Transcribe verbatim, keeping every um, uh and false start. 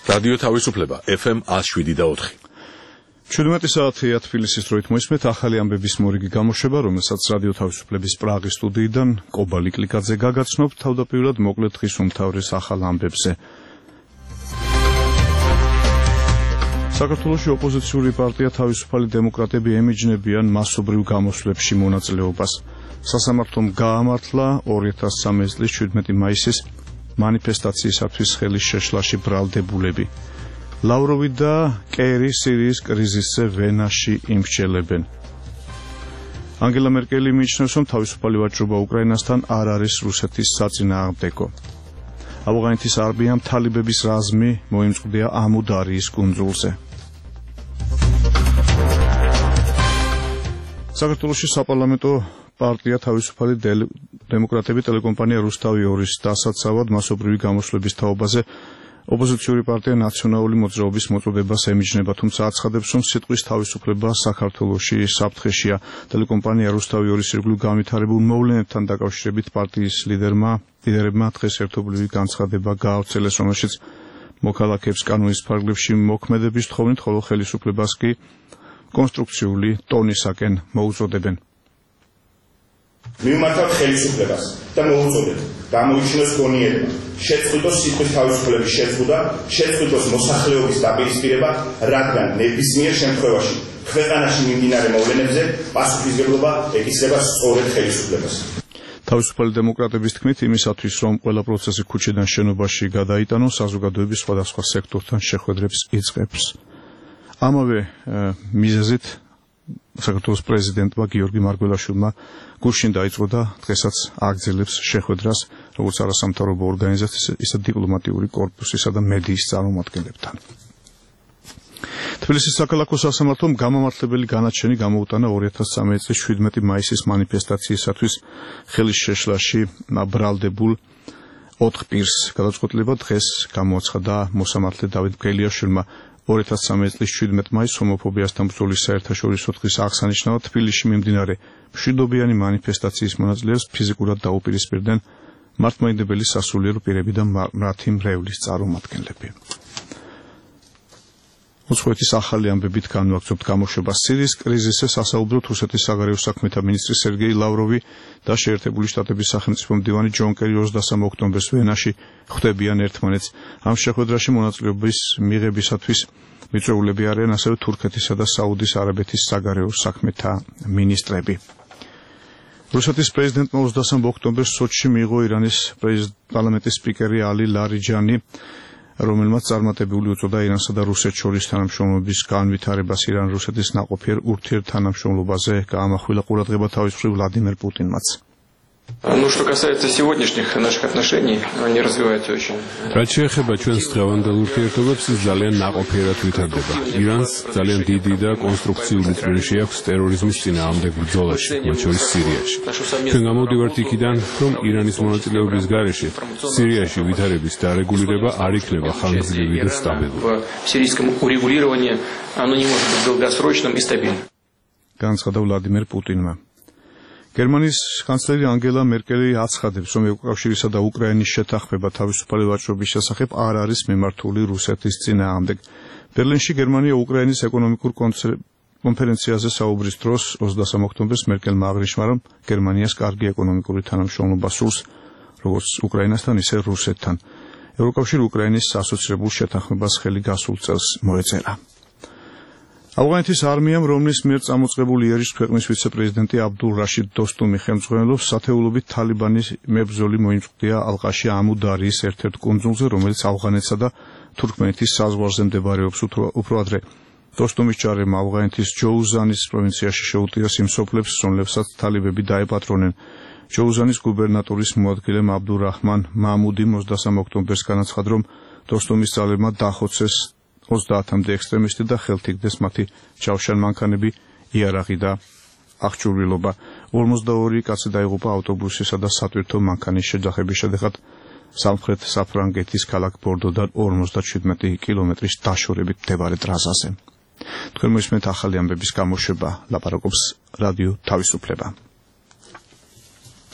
რადიო თავისუფლება ეფ ემ one oh seven და four. ჩვიდმეტი საათია თბილისის დროით მოისმენთ ახალი ამბების მორიგი გამოშვება, რომელსაც რადიო თავისუფლების პრაღის სტუდიიდან კობალი კლიკაძე გაგაცნობთ თავდაპირველად მოკლედ დღის უმთავრეს ახალ ამბებზე. საქართველოში ოპოზიციური პარტია თავისუფალი დემოკრატები ემიჯნებიან მასობრივ გამოსვლებში მონაწილეობას. სასამართლომ გაამართლა two thousand three წლის seventeen მაისის მანიფესტაციისათვის ხელის შეშლაში ბრალდებულები. ლავროვი და კერი სირიის კრიზისზე ვენაში იმსჯელებენ. ანგელა მერკელი მიიჩნევს, რომ თავისუფალი ვაჭრობა უკრაინასთან არ არის რუსეთის საწინააღმდეგო. ავღანეთის არმიამ თალიბების რაზმი მოიმწყდია ამუდარიის კუნძულზე. საქართველოში საპარლამენტო პარტია თავისუფალი დემოკრატები ტელეკომპანია რუსთავი two-ის დასაცავად მასობრივი გამოსვლების თაობაზე ოპოზიციური პარტია ნაციონალური მოძრაობის მოწოდებას ემიჯნება, თუმცა აცხადებს, რომ სიტყვის თავისუფლება საქართველოში საფრთხეშია. ტელეკომპანია რუსთავი two-ის ირგვლივ განვითარებულ მოვლენებთან დაკავშირებით პარტიის ლიდერმა ლიდერებმა დღეს ერთობლივი განცხადება გაავრცელეს, რომელშიც მოქალაქეებს კანონის ფარგლებში მოქმედების თხოვნით, ხოლო ხელისუფლებას კი კონსტრუქციული ტონისაკენ მოუწოდებენ. მივმართავთ ხელისუფლებას და მოუწოდეთ გამოიჩინოს გონიერება, შეწყვიტოს სიტყვის თავისუფლების შეზღუდვა, შეწყვიტოს მოსახლეობის დაპირისპირება, რადგან ნებისმიერ შემთხვევაში ქვეყანაში მიმდინარე მოვლენებზე პასუხისმგებლობა ეკისრება სწორედ ხელისუფლებას. თავისუფალი დემოკრატების თქმით, იმისათვის, რომ ყველა პროცესი ქუჩიდან შენობაში გადაიტანოს, საზოგადოების სხვადასხვა სექტორთან შეხვედრებს იწყებს. ამავე მიზეზით საქართველოს პრეზიდენტმა გიორგი მარგველაშვილმა გუშინ დაიწყო და დღესაც აგრძელებს შეხვედრას როგორც არასამთავრობო ორგანიზაციის, ისე დიპლომატიური კორპუსისა და მედიის წარმომადგენლებთან. თბილისის საქალაქო სასამართლომ გამამართლებელი განაჩენი გამოუტანა two thousand three წლის seventeen მაისის მანიფესტაციისათვის ხელის შეშლაში ბრალდებულ ოთხ პირს. გადაწყვეტილება დღეს გამოაცხადა მოსამართლე დავით მგელიაშვილმა. two thousand three წლის seventeen მაისს ჰომოფობიასთან ბრძოლის საერთაშორისო დღის აღსანიშნავად თბილისში მიმდინარე მშვიდობიანი მანიფესტაციის მონაწილეებს ფიზიკურად დაუპირისპირდნენ მართლმადიდებელი სასულიერო პირები და მათი მრევლის წარმომადგენლები. უცხოეთის ახალი ამბებით განვაგრძობთ გამოშვებას. სირიის კრიზისზე სასაუბროდ რუსეთის საგარეო საქმეთა მინისტრი სერგეი ლავროვი და შეერთებული შტატების სახელმწიფო მდივანი ჯონ კერი twenty-three ოქტომბერს ვენაში ხვდებიან ერთმანეთს. ამ შეხვედრაში მონაწილეობის მიღებისათვის მიწვეულები არიან ასევე თურქეთისა და საუდის არაბეთის საგარეო საქმეთა მინისტრები. რუსეთის პრეზიდენტმა twenty-three ოქტომბერს სოჩში მიიღო ირანის პარლამენტის სპიკერი ალი ლარიჯანი, რომელმაც წარმატებული უწოდა ირანსა და რუსეთს შორის თანამშრომლობის განვითარებას. ირან-რუსეთის ნაყოფიერ ურთიერთთანამშრომლობაზე გაამახვილა ყურადღება თავის მხრივ ვლადიმერ პუტინმაც. Ну, что касается сегодняшних наших отношений, они развиваются очень. რაც შეეხება ჩვენს დღევანდელ ურთიერთობებს, ის ძალიან ნაყოფიერად ვითარდება. ირანს ძალიან დიდი და კონსტრუქციული წვლილი აქვს ტერორიზმის წინააღმდეგ ბრძოლაში, მათ შორის სირიაში. ჩვენ გამოვდივართ იქიდან, რომ ირანის მონაწილეობის გარეშე სირიაში ვითარების დარეგულირება არ იქნება ხანგრძლივი და სტაბილური. В сирийском урегулировании оно не может быть долгосрочным и стабильным. განცხადა ვლადიმერ პუტინმა. გერმანიის კანცლერი ანგელა მერკელი აცხადებს, რომ ევროკავშირისა და უკრაინის შეთანხმება თავისუფალი ვაჭრობის შესახებ არ არის მიმართული რუსეთის წინააღმდეგ. ბერლინში გერმანია უკრაინის ეკონომიკურ კონფერენციაზე საუბრის დროს twenty-three ოქტომბერს მერკელმა აღნიშნა, რომ გერმანიას კარგი ეკონომიკური თანამშრომლობა სურს, როგორც უკრაინასთან, ისე რუსეთთან. ევროკავშირი უკრაინის ასოცირებულ შეთანხმებას ხელი გასულ წელს მოეწერა. ავღანეთის არმიამ, რომლის მიერ წამოწყებული იერიშ ქვეყნის ვიცე-პრეზიდენტი აბდულ რაშიდ დოსტუმი ხელმძღვანელობს, სათეულობით თალიბანის მებრძოლი მოიმწყდია ალყაში ამუდარიის ერთ-ერთ კუნძულზე, რომელიც ავღანეთსა და თურქმენეთის საზღვარზე მდებარეობს. უფრო ადრე დოსტუმის ჯარებმა ავღანეთის ჯოუზანის პროვინციაში შეუტიეს იმ სოფლებს, რომლებსაც თალიბები დაეპატრონენ. ჯოუზანის გუბერნატორის მოადგილემ აბდულ რაჰმან მამუდიმ twenty-three ოქტომბერს განაცხადა, რომ დოსტუმის ძალებმა დახოცეს ოცდაათამდე ექსტრემისტი და ხელთიგდეს მათი ჯავშანმანქანები, იარაღი და აღჭურვილობა. ორმოცდაორი კაცი დაიღუპა ავტობუსისა და სატვირთო მანქანის შეჯახების შედეგად სამხრეთ საფრანგეთის ქალაქ ბორდოდან fifty-seven კილომეტრის დაშორებით მდებარე ტრასაზე. თქვენ მოისმენთ ახალი ამბების გამოშვება, ლაპარაკობს რადიო თავისუფლება.